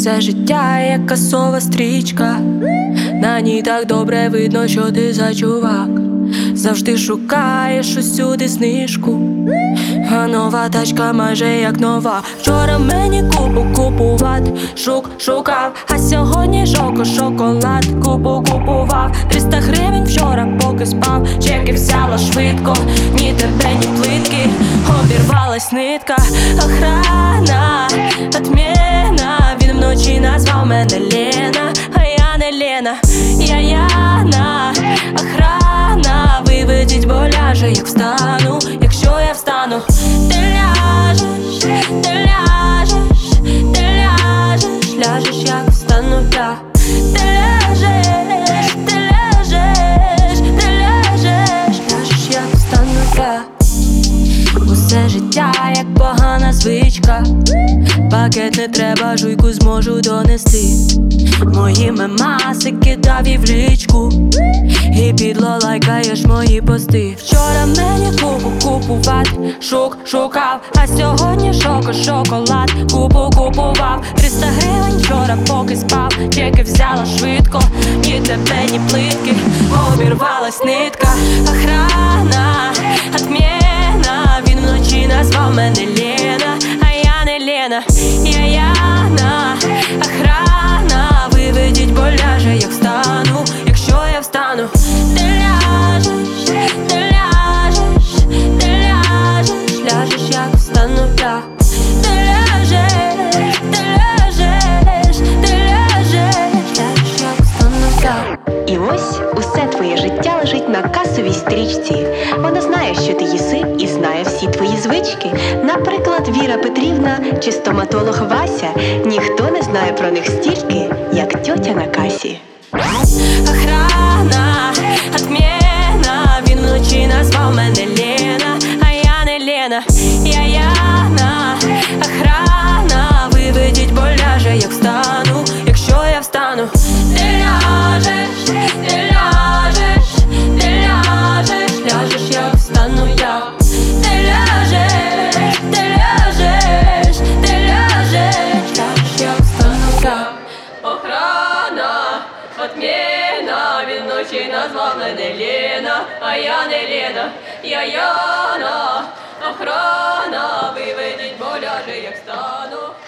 Усе життя як касова стрічка, на ній так добре видно, що ти за чувак. Завжди шукаєш усюди знижку, а нова тачка майже як нова. Вчора мені купувати шукав, а сьогодні шоколад купував. 300 гривень вчора поки спав, чеки взяла швидко, ні тебе, ні плитки, обірвалась нитка. Охрана, отмена, він вночі назвав мене Лена, а я не Лена, я Яна. Охрана, виведіть, бо ляже, як встану, якщо я встану. Ти ляжеш, ляжеш, як встану я. Ти ляжеш, ляжеш, як встану я. Усе життя як погана звичка, пакет не треба, жуйку зможу донести. Мої мемаси кидав і в лічку, і підло лайкаєш мої пости. Вчора мені купувати шукав, а сьогодні шоколад купував. 300 гривень вчора поки спав, чеки взяла швидко, ні тебе, ні плитки, обірвалась нитка. Охрана, отмена, він вночі назвав мене Лена, а я не Лена, я Яна. Охрана, виведіть, бо ляже, як встану, якщо я встану. Ти ляжеш, ляжеш, як встану я. Ти ляжеш, ляжеш, як встану я. І ось усе твоє життя лежить на касовій стрічці. Вона знає, що ти їси, і знає всі твої звички. Наприклад, Віра Петрівна чи стоматолог Вася. Ніхто не знає про них стільки, як тьотя на касі. Охрана, отмена, він вночі назвав мене Лена, а я не Лена, я Яна. Охрана, виведіть, бо ляже, як встану, якщо я встану. Ти ляжеш, ляжеш, як встану я. Ти ляжеш, ляжеш, як встану я. Охрана, отмена, він вночі назвав мене Лена, а я не Лена, я Яна. Охрана, виведіть, бо ляже, як стану.